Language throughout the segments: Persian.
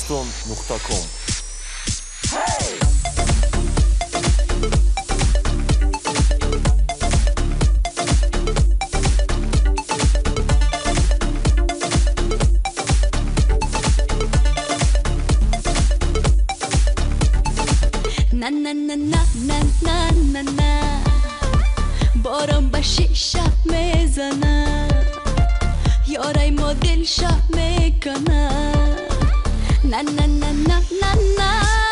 pashton.com. Na na na na na na na na باران با شیشه میزنه یارای ما دل شب میکنه نه نه نه نه نه نه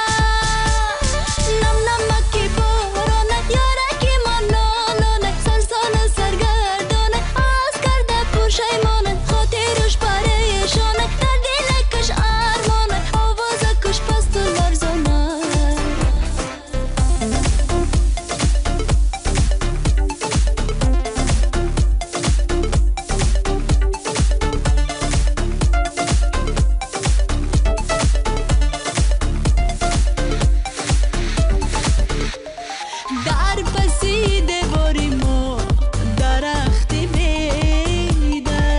نم نمکی بارانه یارکی ما نانانه سرسانه سرگردانه از کرده پرشیمانه خاطرش پریشانه در دلکش ارمانه آوازکش پست و لرزانه در پسی دیواری ما درختی میده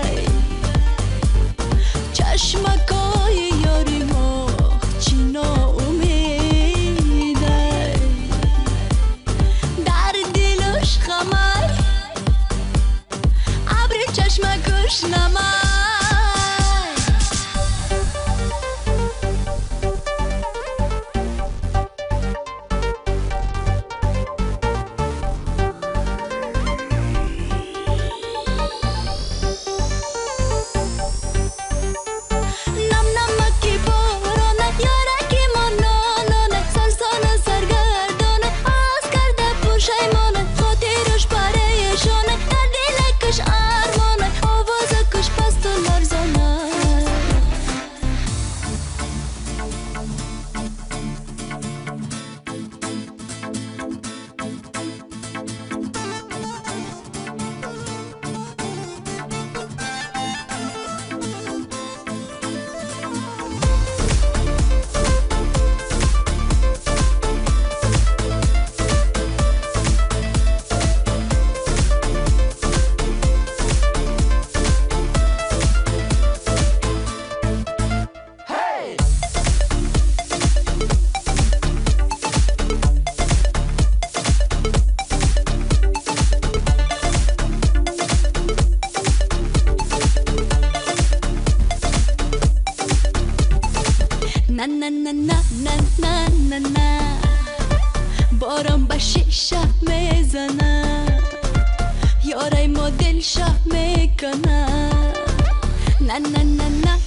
چشمکای یاری ما چینا امیده در دلش خمر ابر چشمکش نمای Na na na na na na na na باران با شیشه میزنه یارای ما دل شب میکنه نه نه نه نه